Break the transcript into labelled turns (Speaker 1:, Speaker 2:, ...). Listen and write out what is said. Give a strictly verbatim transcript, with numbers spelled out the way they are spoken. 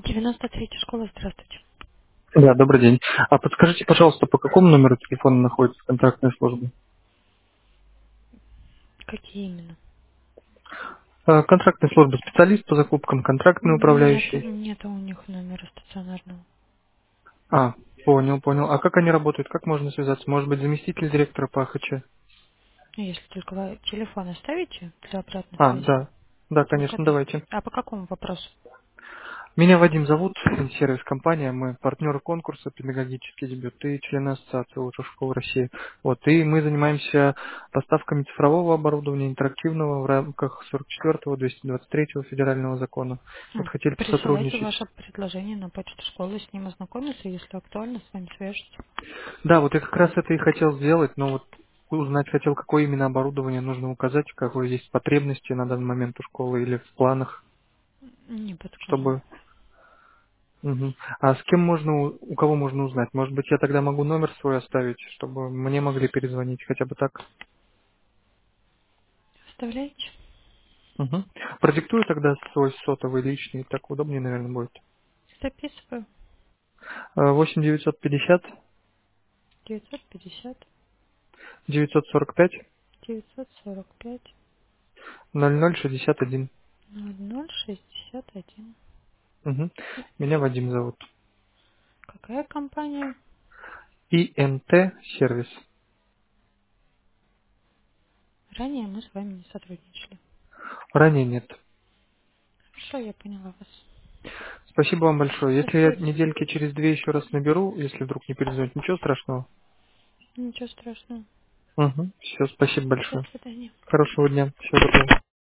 Speaker 1: девяносто третья школа, здравствуйте.
Speaker 2: Да, добрый день. А подскажите, пожалуйста, по какому номеру телефона находится контрактная служба?
Speaker 1: Какие именно?
Speaker 2: А, контрактная служба специалист по закупкам, контрактный
Speaker 1: Нет,
Speaker 2: управляющий.
Speaker 1: нет у них номера стационарного.
Speaker 2: А, понял, понял. А как они работают? Как можно связаться? Может быть, заместитель директора по АХЧ?
Speaker 1: Ну, если только вы телефон оставите для обратной
Speaker 2: А,
Speaker 1: связи,
Speaker 2: да. Да,
Speaker 1: то
Speaker 2: конечно,
Speaker 1: запись.
Speaker 2: давайте.
Speaker 1: А по какому вопросу?
Speaker 2: Меня Вадим зовут, сервис-компания, мы партнеры конкурса «Педагогический дебют» и члены Ассоциации лучших школ России. Вот, и мы занимаемся поставками цифрового оборудования интерактивного в рамках сорок четвёртого двести двадцать третьего федерального закона. Вот
Speaker 1: М,
Speaker 2: хотели
Speaker 1: Присылайте
Speaker 2: посотрудничать.
Speaker 1: ваше предложение на почту школы, с ним ознакомиться, если актуально, с вами свяжутся.
Speaker 2: Да, вот я как раз это и хотел сделать, но вот узнать хотел, какое именно оборудование нужно указать, какое есть потребности на данный момент у школы или в планах,
Speaker 1: Не подскажу.
Speaker 2: чтобы... Мгм. А с кем можно, у у кого можно узнать? Может быть, я тогда могу номер свой оставить, чтобы мне могли перезвонить, хотя бы так?
Speaker 1: Оставляете?
Speaker 2: Мгм. Продиктую тогда свой сотовый личный, так удобнее, наверное, будет.
Speaker 1: Записываю.
Speaker 2: А, восемь девятьсот пятьдесят
Speaker 1: девятьсот пятьдесят
Speaker 2: девятьсот сорок пять
Speaker 1: девятьсот сорок пять
Speaker 2: ноль ноль шестьдесят один.
Speaker 1: ноль ноль шестьдесят один.
Speaker 2: Мгм. Меня Вадим зовут.
Speaker 1: Какая компания?
Speaker 2: И Н Т сервис.
Speaker 1: Ранее мы с вами не сотрудничали.
Speaker 2: Ранее нет.
Speaker 1: Хорошо, я поняла вас.
Speaker 2: Спасибо вам большое.
Speaker 1: До
Speaker 2: Если я
Speaker 1: связи.
Speaker 2: недельки через две еще раз наберу, если вдруг не перезвонит, ничего страшного.
Speaker 1: Ничего страшного.
Speaker 2: Угу. Все, спасибо
Speaker 1: До
Speaker 2: большое.
Speaker 1: свидания.
Speaker 2: Хорошего дня. Всего доброго.